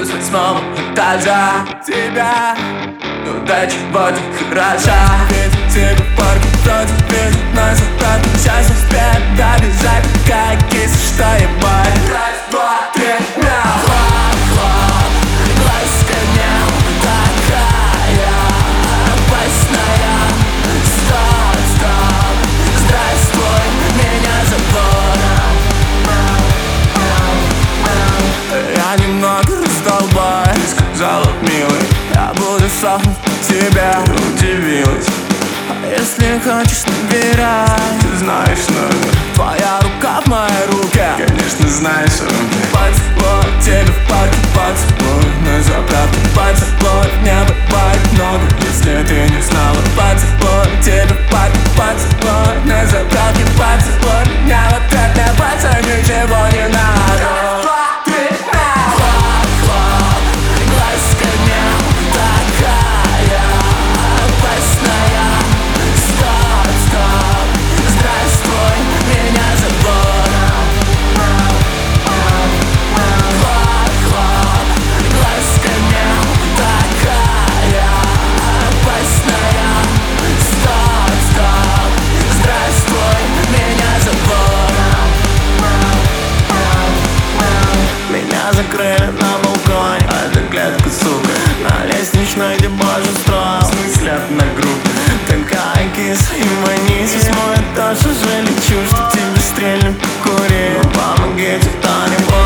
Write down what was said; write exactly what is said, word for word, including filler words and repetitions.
с восьмого этажа. Тебя удача вот и хороша. Ведь тебе в парке против ветра, но зато сейчас успеет добежать. Какая киса, что ебать. Раз, два, три, мяу. Хлоп, хлоп, глаз коня такая опасная. Стоп, стоп, здравствуй, меня забором. Я немного раздолбай, сказала милый, я буду сохнуть тебя. Ты удивилась, а если хочешь, набирай. Ты знаешь номер, твоя рука в моей руке. Конечно, знаешь руки. Поцелуй тебя в парке, поцелуй на заправке. Поцелуй не бывает много, если ты не знала. Поцелуй тебя в парке, поцелуй на заправке. Поцелуй меня в ответ, мне больше ничего не надо. Закрыли на балконе, а это клетка, сука. На лестничной дебош устроил. В смысле от на группе. Такая киса и манись. Восьмой этаж, уже лечу, что тебе стрельнуть покури. Ну помогите кто-нибудь.